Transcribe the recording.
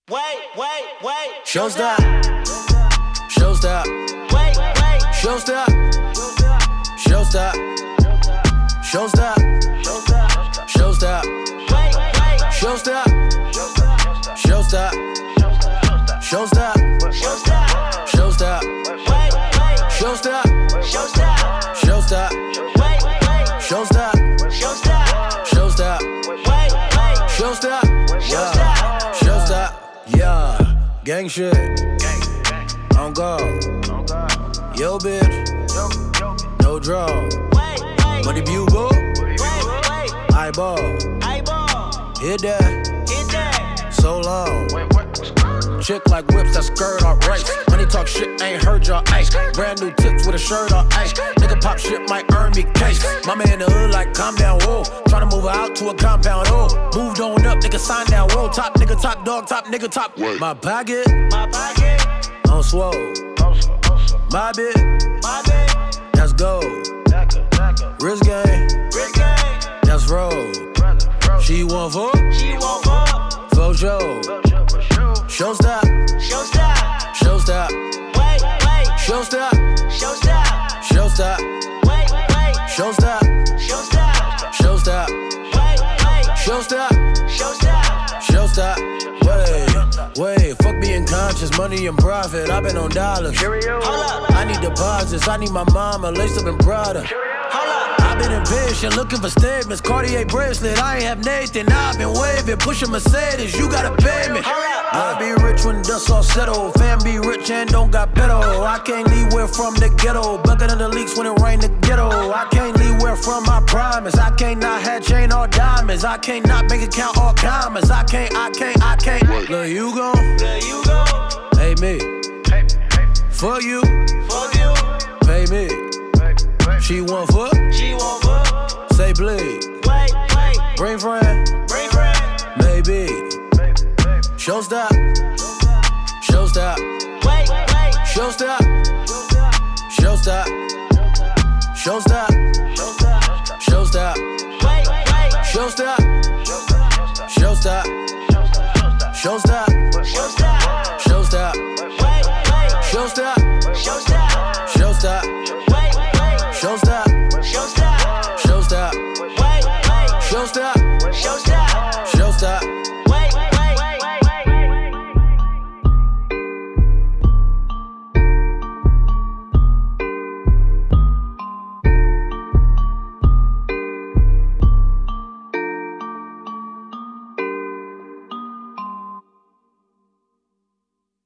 Show stop. Show stop. Show stop. Show stop. Show stop. Show stop. Show stop. Show stop. Show stop. Show stop. Show stop. Show stop. Show stop. Show stop. Show stop. Show stop. Show stop. Yeah. Show stop. Yeah. Gang shit. On go. Yo bitch. No draw. Money bugle. Eyeball. Hit that. So long. Chick like whips, that skirt on race. Money talk shit, ain't heard y'all ice. Brand new tips with a shirt on ice. Nigga pop shit might earn me case. Mama in the hood like calm down, whoa. Tryna move her out to a compound, oh. Moved on up, nigga sign down, whoa. Top nigga, top dog, top nigga, top. My pocket, on swole. My bit, that's gold. Wrist game, that's roll. She want fuck, for sure. Show stop. Show stop. Show stop. Show stop. Show stop. Show stop. Show stop. Show stop. Show stop. Show stop. Wait, fuck being conscious, money and profit. I've been on dollars. I need deposits. I need my mama laced up in Prada. I've been impatient, looking for statements. Cartier bracelet, I ain't have Nathan. I've been waving, pushing Mercedes. You gotta pay me. I be rich when dust all settle. Fam be rich and don't got pedo. I can't leave where from the ghetto. Bucket in the leaks when it rain the ghetto. I can't leave where from my promise. I can't not have chain or diamonds. I can't not bank account or commas. I can't. Look, you gon' pay me. For you, pay me. She want fuck, say bleed. Bring friend, maybe. Show stop. Show stop. Show stop. Show stop. Show stop. Show stop. Show stop. Show stop. Show stop.